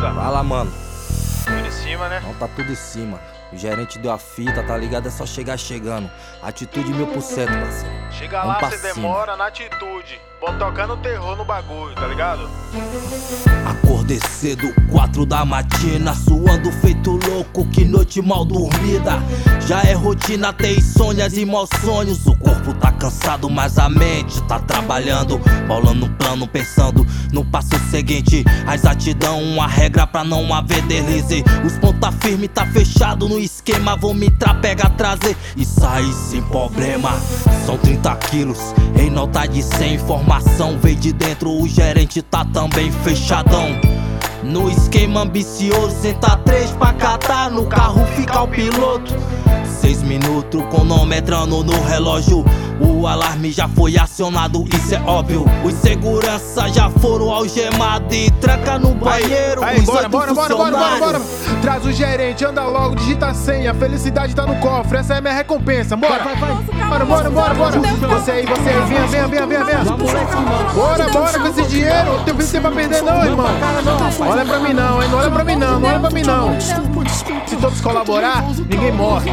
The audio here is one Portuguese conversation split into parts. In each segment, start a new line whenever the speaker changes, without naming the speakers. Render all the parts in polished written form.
beleza?
Fala, mano.
Tudo em cima, né?
Não, tá tudo em cima. O gerente deu a fita, tá ligado? É só chegar chegando. Atitude 1000%, parceiro.
Chega
Vamos
lá,
pra
cê
cima.
demora na atitude. Bota tocando terror no bagulho, tá ligado?
Acordei cedo, 4 da matina, suando feito louco, que noite mal dormida. Já é rotina, tem insônias e maus sonhos. O corpo tá cansado, mas a mente tá trabalhando, bolando um plano, pensando no passo seguinte. A exatidão, uma regra pra não haver deslize. Os ponta firme tá fechado no esquema, vou me pega trazer e sair sem problema. São 30 quilos em nota de 100, informação veio de dentro, o gerente tá também fechadão. No esquema ambicioso, senta 3 pra catar, no carro fica o piloto. 6 minutos, cronometrando no relógio. O alarme já foi acionado, isso é óbvio. Os segurança já foram algemados e tranca no banheiro.
Aí,
os
bora,
8
bora, bora, bora, bora, bora.
funcionários.
Traz o gerente, anda logo, digita a senha. Felicidade tá no cofre, essa é minha recompensa. Bora, bora, bora, bora, bora. Você aí, venha, venha, venha, venha, venha. Bora, bora com esse dinheiro. Não tem tempo pra perder não, irmão. Olha pra mim não, hein? Não olha pra mim não, não olha pra mim não. Se todos colaborar, ninguém morre.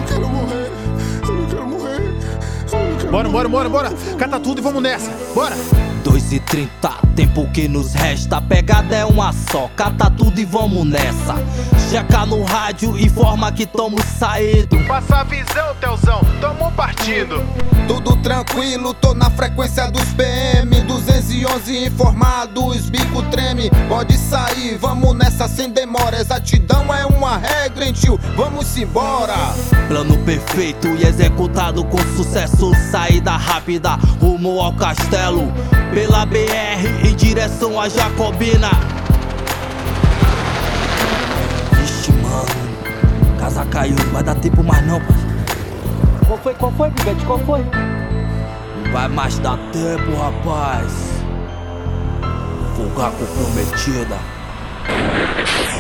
Bora, bora, bora, bora. Cata tudo e vamos nessa. Bora.
2h30, tempo que nos resta. A pegada é uma só, cata tudo e vamos nessa. Checa no rádio, informa que tamo saído.
Passa a visão, Telzão, tamo partindo.
Tudo tranquilo, tô na frequência dos PM. 211 informados, bico treme. Pode sair, vamos nessa sem demora. Exatidão é uma regra, hein, tio? Vamos embora.
Plano perfeito e executado com sucesso. Saída rápida, rumo ao castelo. Pela BR em direção a Jacobina. Vixe, mano, casa caiu, não vai dar tempo mais não, pai.
Qual foi, Bigode? Qual foi?
Não vai mais dar tempo, rapaz. Fuga comprometida.